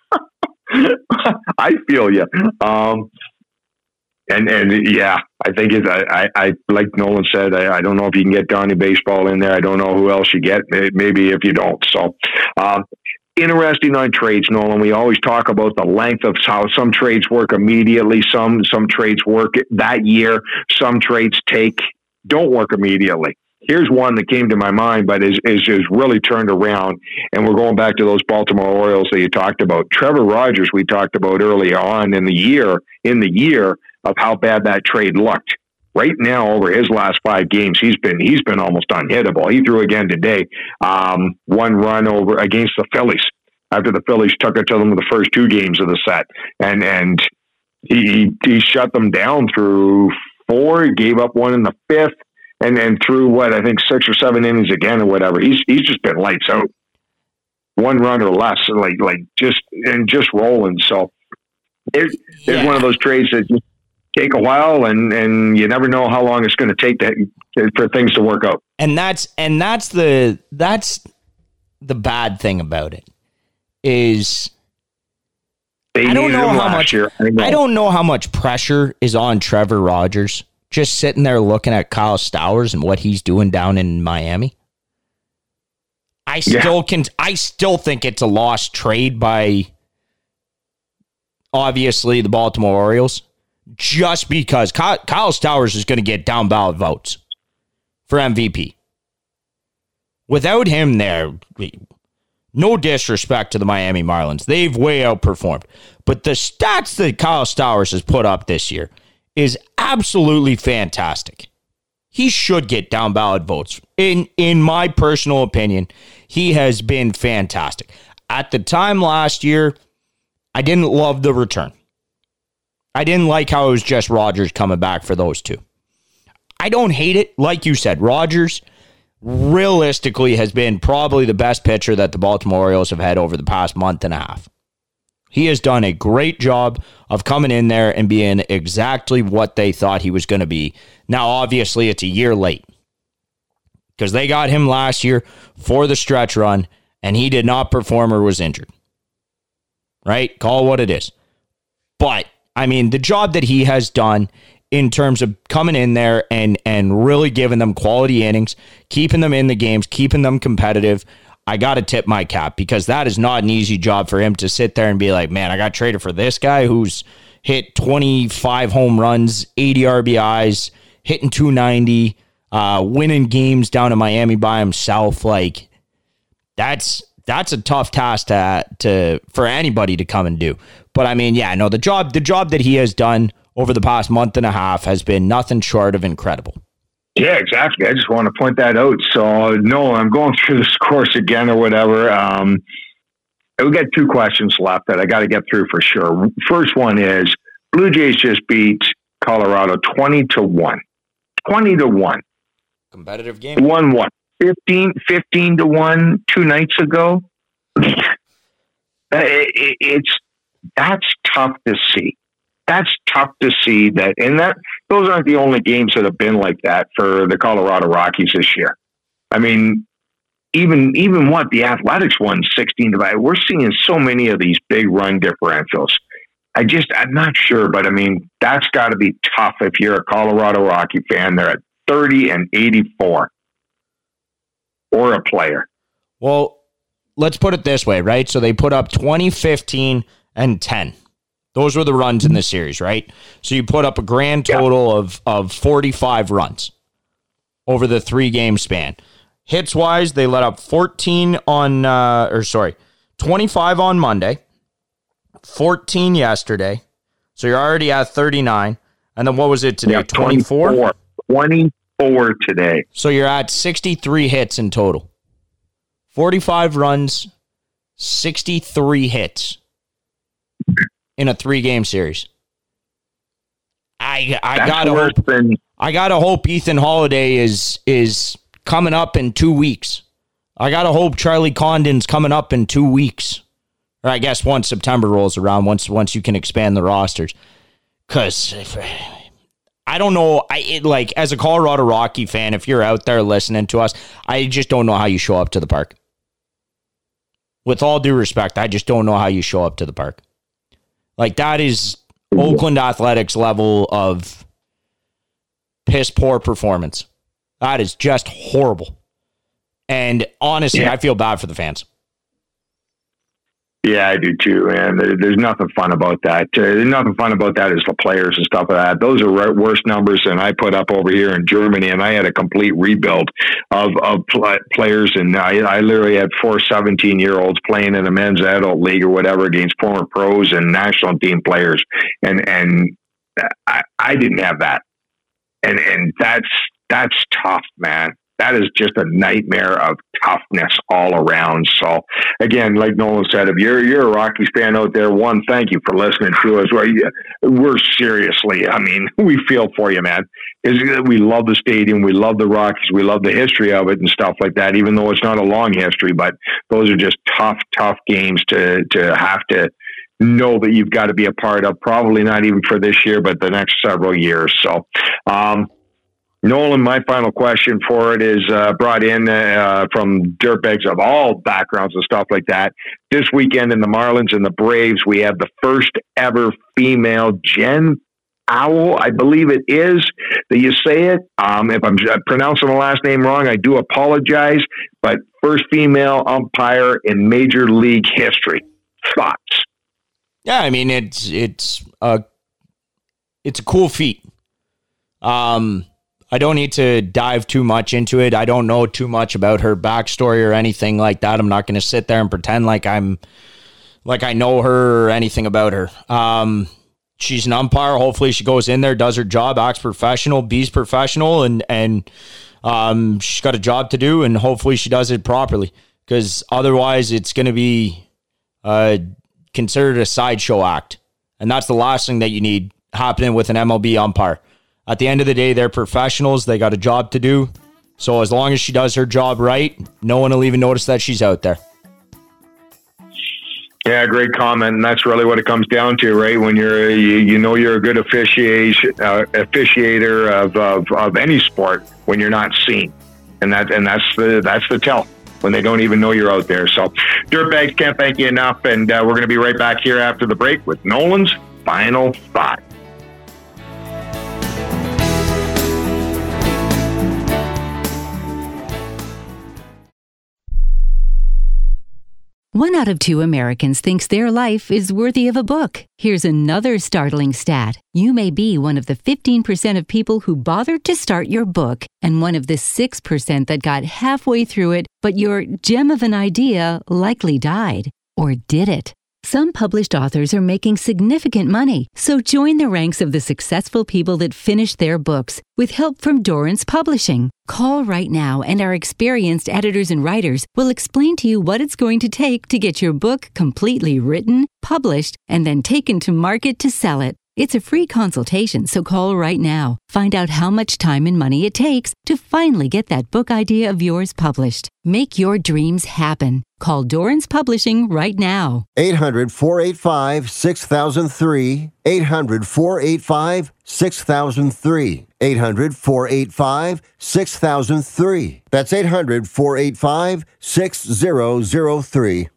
I feel you. Um, And and yeah, I think it's, I, I, I like Nolan said, I, I don't know if you can get Donnie Baseball in there. I don't know who else you get, maybe if you don't. So, um, interesting on trades, Nolan. We always talk about the length of how some trades work immediately. Some, some trades work that year. Some trades take, don't work immediately. Here's one that came to my mind, but is, is, is really turned around. And we're going back to those Baltimore Orioles that you talked about. Trevor Rogers, we talked about early on in the year, in the year of how bad that trade looked. Right now, over his last five games, he's been, he's been almost unhittable. He threw again today. Um, one run over against the Phillies after the Phillies took it to them the first two games of the set. And, and he, he shut them down through four. He gave up one in the fifth. And then through what, I think six or seven innings again or whatever, he's he's just been lights out, one run or less, like like just and just rolling. So it, yeah. It's one of those trades that just take a while, and, and you never know how long it's going to take that for things to work out. And that's and that's the that's the bad thing about it is they I don't know how much year. I, know. I don't know how much pressure is on Trevor Rogers. Just sitting there looking at Kyle Stowers and what he's doing down in Miami. I still yeah. can. I still think it's a lost trade by obviously the Baltimore Orioles, just because Kyle, Kyle Stowers is going to get down ballot votes for M V P. Without him there, no disrespect to the Miami Marlins, they've way outperformed. But the stats that Kyle Stowers has put up this year is absolutely fantastic. He should get down ballot votes. In in my personal opinion, he has been fantastic. At the time last year, I didn't love the return. I didn't like how it was just Rogers coming back for those two. I don't hate it. Like you said, Rogers realistically has been probably the best pitcher that the Baltimore Orioles have had over the past month and a half. He has done a great job of coming in there and being exactly what they thought he was going to be. Now, obviously, it's a year late because they got him last year for the stretch run, and he did not perform or was injured. Right? Call it what it is. But, I mean, the job that he has done in terms of coming in there and, and really giving them quality innings, keeping them in the games, keeping them competitive, I got to tip my cap, because that is not an easy job for him to sit there and be like, man, I got traded for this guy who's hit twenty-five home runs, eighty R B Is, hitting two ninety, uh, winning games down in Miami by himself. Like, that's that's a tough task to to for anybody to come and do. But I mean, yeah, no, the job the job that he has done over the past month and a half has been nothing short of incredible. Yeah, exactly. I just want to point that out. So, no, I'm going through this course again or whatever. Um, we got two questions left that I got to get through for sure. First one is Blue Jays just beat Colorado twenty to one. twenty to one. Competitive game. One one. fifteen, fifteen to one two nights ago. It's that's tough to see. That's tough to see that, and that those aren't the only games that have been like that for the Colorado Rockies this year. I mean, even even what the Athletics won sixteen to five. We're seeing so many of these big run differentials. I just I'm not sure, but I mean that's got to be tough if you're a Colorado Rocky fan. They're at thirty and eighty-four, or a player. Well, let's put it this way, right? So they put up twenty, fifteen, and ten. Those were the runs in the series, right? So you put up a grand total yeah. of, of forty-five runs over the three-game span. Hits-wise, they let up fourteen on, uh, or sorry, twenty-five on Monday, fourteen yesterday. So you're already at thirty-nine. And then what was it today, yeah, twenty-four? twenty-four. twenty-four today. So you're at sixty-three hits in total. forty-five runs, sixty-three hits in a three-game series. I I gotta hope than- I gotta hope Ethan Holiday is is coming up in two weeks. I gotta hope Charlie Condon's coming up in two weeks, or I guess once September rolls around, once once you can expand the rosters. Because I don't know, I it, like as a Colorado Rocky fan, if you're out there listening to us, I just don't know how you show up to the park. With all due respect, I just don't know how you show up to the park. Like, that is Oakland Athletics level of piss poor performance. That is just horrible. And honestly, yeah. I feel bad for the fans. Yeah, I do too, man. There's nothing fun about that. Uh, there's nothing fun about that is the players and stuff like that. Those are worse numbers than I put up over here in Germany, and I had a complete rebuild of of pl- players, and I, I literally had four seventeen-year-olds playing in a men's adult league or whatever against former pros and national team players, and and I, I didn't have that, and and that's that's tough, man. That is just a nightmare of toughness all around. So, again, like Nolan said, if you're you're a Rockies fan out there, one, thank you for listening to us. We're seriously, I mean, we feel for you, man. We love the stadium. We love the Rockies. We love the history of it and stuff like that, even though it's not a long history. But those are just tough, tough games to to have to know that you've got to be a part of, probably not even for this year, but the next several years. So, um, Nolan, my final question for it is uh, brought in uh, from dirtbags of all backgrounds and stuff like that. This weekend in the Marlins and the Braves, we have the first ever female Jen Owl, I believe it is that you say it. Um, if I'm pronouncing the last name wrong, I do apologize. But first female umpire in Major League history. Thoughts? Yeah, I mean it's it's a it's a cool feat. Um. I don't need to dive too much into it. I don't know too much about her backstory or anything like that. I'm not going to sit there and pretend like I'm like I know her or anything about her. Um, she's an umpire. Hopefully she goes in there, does her job, acts professional, be's professional, and and um, she's got a job to do, and hopefully she does it properly, because otherwise it's going to be uh, considered a sideshow act, and that's the last thing that you need happening with an M L B umpire. At the end of the day, they're professionals. They got a job to do. So as long as she does her job right, no one will even notice that she's out there. Yeah, great comment. And that's really what it comes down to, right? When you're, you, you know, you're a good officiation, uh, officiator of, of, of any sport when you're not seen. And that, and that's the, that's the tell when they don't even know you're out there. So Dirtbags, can't thank you enough. And uh, we're going to be right back here after the break with Nolan's final thought. One out of two Americans thinks their life is worthy of a book. Here's another startling stat. You may be one of the fifteen percent of people who bothered to start your book, and one of the six percent that got halfway through it, but your gem of an idea likely died. Or did it? Some published authors are making significant money, so join the ranks of the successful people that finish their books with help from Dorrance Publishing. Call right now and our experienced editors and writers will explain to you what it's going to take to get your book completely written, published, and then taken to market to sell it. It's a free consultation, so call right now. Find out how much time and money it takes to finally get that book idea of yours published. Make your dreams happen. Call Dorrance Publishing right now. eight hundred, four eight five, six thousand three. eight hundred, four eight five, six thousand three. eight hundred, four eight five, six thousand three. That's eight hundred, four eight five, six thousand three.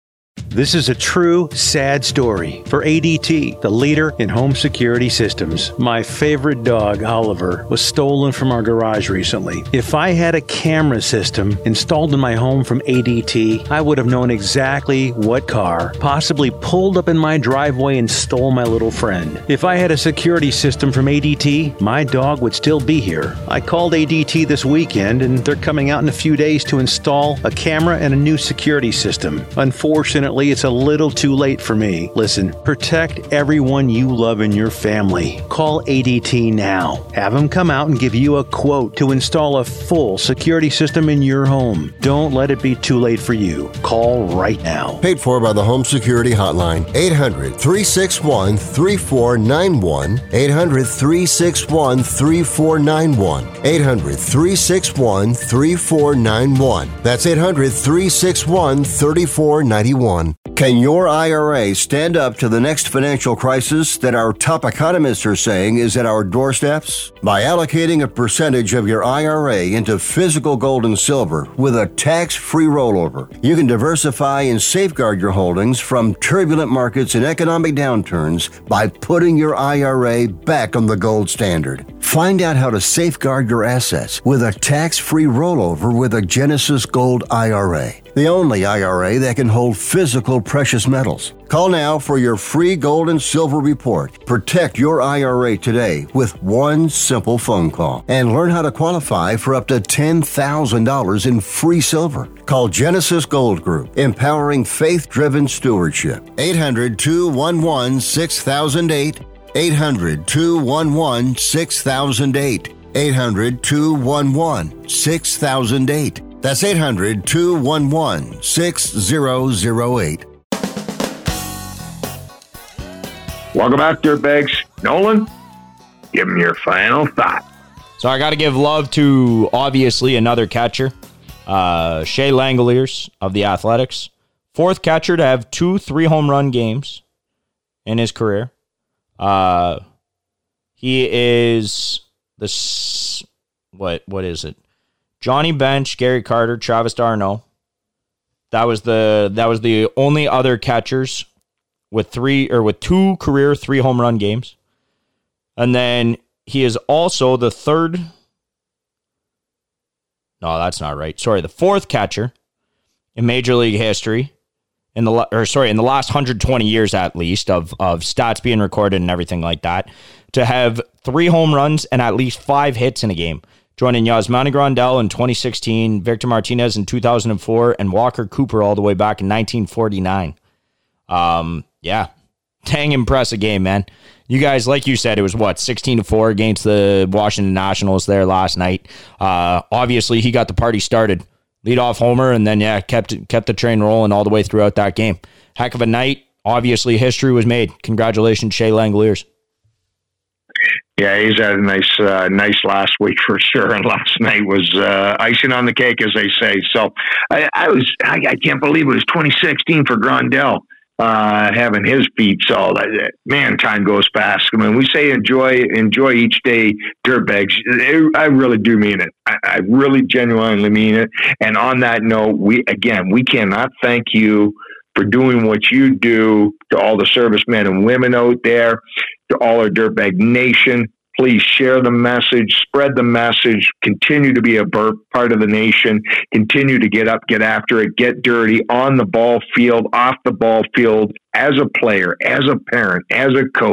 This is a true, sad story for A D T, the leader in home security systems. My favorite dog, Oliver, was stolen from our garage recently. If I had a camera system installed in my home from A D T, I would have known exactly what car possibly pulled up in my driveway and stole my little friend. If I had a security system from A D T, my dog would still be here. I called A D T this weekend, and they're coming out in a few days to install a camera and a new security system. Unfortunately, it's a little too late for me. Listen, protect everyone you love in your family. Call A D T now. Have them come out and give you a quote to install a full security system in your home. Don't let it be too late for you. Call right now. Paid for by the Home Security Hotline. eight hundred, three six one, three four nine one. eight hundred, three six one, three four nine one. eight hundred, three six one, three four nine one. That's eight hundred, three six one, three four nine one. Can your I R A stand up to the next financial crisis that our top economists are saying is at our doorsteps? By allocating a percentage of your I R A into physical gold and silver with a tax-free rollover, you can diversify and safeguard your holdings from turbulent markets and economic downturns by putting your I R A back on the gold standard. Find out how to safeguard your assets with a tax-free rollover with a Genesis Gold I R A, the only I R A that can hold physical precious metals. Call now for your free gold and silver report. Protect your I R A today with one simple phone call and learn how to qualify for up to ten thousand dollars in free silver. Call Genesis Gold Group, empowering faith-driven stewardship. eight hundred, two one one, six thousand eight. eight hundred, two one one, six thousand eight. eight hundred, two one one, six thousand eight. That's eight hundred, two one one, six thousand eight. Welcome back, Dirtbags. Nolan, give him your final thought. So I got to give love to, obviously, another catcher, uh, Shea Langoliers of the Athletics. Fourth catcher to have two three-home run games in his career. Uh, he is the, what, what is it? Johnny Bench, Gary Carter, Travis d'Arnaud. That was the that was the only other catchers with three or with two career three home run games. And then he is also the third. No, that's not right. Sorry, the fourth catcher in Major League history in the or sorry in the last one hundred twenty years at least of of stats being recorded and everything like that to have three home runs and at least five hits in a game. Joining Yasmani Grandal in twenty sixteen, Victor Martinez in two thousand four, and Walker Cooper all the way back in nineteen forty-nine. Um, yeah, dang impressive game, man. You guys, like you said, it was what, sixteen to four against the Washington Nationals there last night. Uh, obviously, he got the party started. Leadoff homer, and then, yeah, kept kept the train rolling all the way throughout that game. Heck of a night. Obviously, history was made. Congratulations, Shea Langoliers. Yeah, he's had a nice, uh, nice last week for sure, and last night was uh, icing on the cake, as they say. So I, I was, I, I can't believe it was twenty sixteen for Grandal uh, having his feet. So that, man, time goes fast. I mean, we say enjoy, enjoy each day, dirtbags. I really do mean it. I, I really genuinely mean it. And on that note, we again, we cannot thank you for doing what you do to all the servicemen and women out there. To all our Dirtbag Nation, please share the message, spread the message, continue to be a part of the nation, continue to get up, get after it, get dirty on the ball field, off the ball field, as a player, as a parent, as a coach,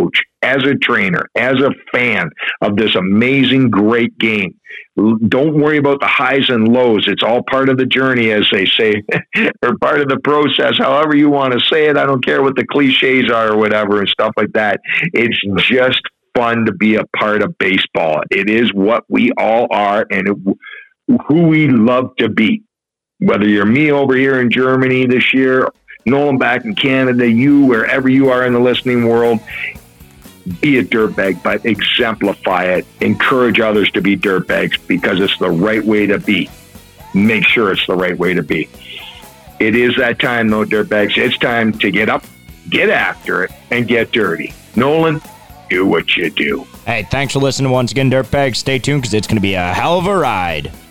as a trainer, as a fan of this amazing, great game. Don't worry about the highs and lows. It's all part of the journey, as they say, or part of the process, however you want to say it. I don't care what the cliches are or whatever and stuff like that. It's just fun to be a part of baseball. It is what we all are and it, who we love to be. Whether you're me over here in Germany this year, Nolan back in Canada, you, wherever you are in the listening world, be a dirtbag, but exemplify it. Encourage others to be dirtbags because it's the right way to be. Make sure it's the right way to be. It is that time, though, dirtbags. It's time to get up, get after it, and get dirty. Nolan, do what you do. Hey, thanks for listening once again, dirtbags. Stay tuned because it's going to be a hell of a ride.